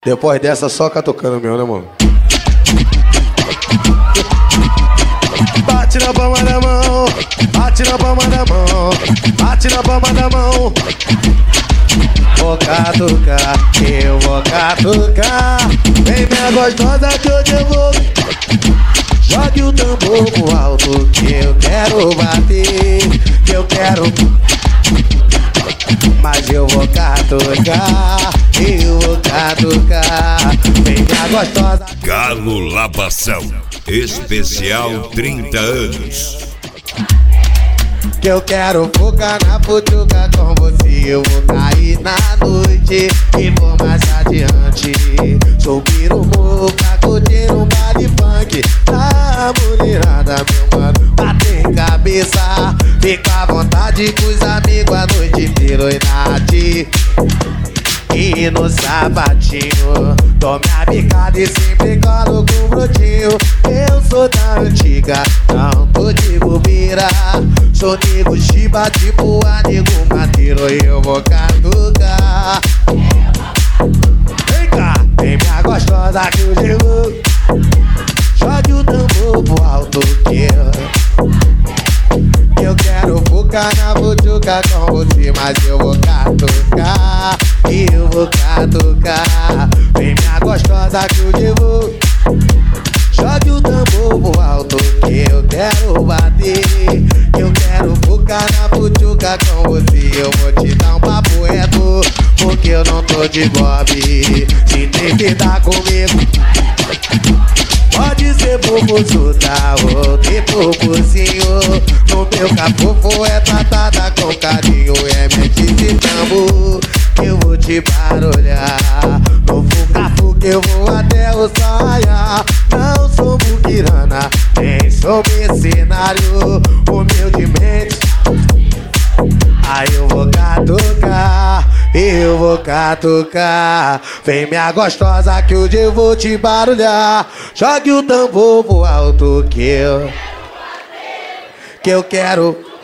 Depois dessa, só catucando meu, né, mano? Bate na palma da mão, bate na palma da mão, bate na palma da mão. Vou catucar, eu vou catucar. Vem minha gostosa que eu devolvo. Jogue o tambor pro alto que eu quero bater, que eu quero. Mas eu vou catucar, eu vou catucar. Vem minha gostosa. Galo Lavação, especial 30 anos. Que eu quero focar na futuca com você. Eu vou cair na noite e vou mais adiante. Subir o morro pra curtir um baile funk. A mulherada, meu mano, bater cabeça. Fica à vontade com os amigos a noite inteira e nade. E no sapatinho, tome a bicada e sempre coloco um brotinho. Eu sou da antiga, não tô de bobeira. Sou nego chiba, tipo a nego mateiro. E eu vou catucar. Vem cá, vem minha gostosa que eu chego. Jogue o tambor pro alto que eu quero focar na butuca com você. Mas eu vou catucar, eu vou catucar. Vem minha gostosa que eu devo. Jogue o tambor pro alto que eu quero bater. Eu quero focar na butuca com você. Eu vou te dar um papo reto, porque eu não tô de bobe. Se tem que dar comigo, pode ser popozuda ou ter popozinho. No meu capofo é tratada com carinho. É mente de tambor que eu vou te barulhar. No fucafu que eu vou até o saia. Não sou muquirana, nem sou mercenário. Humildemente, aí eu vou catucar, eu vou catucar. Vem minha gostosa que hoje eu vou te barulhar. Jogue o tambor pro alto que eu quero.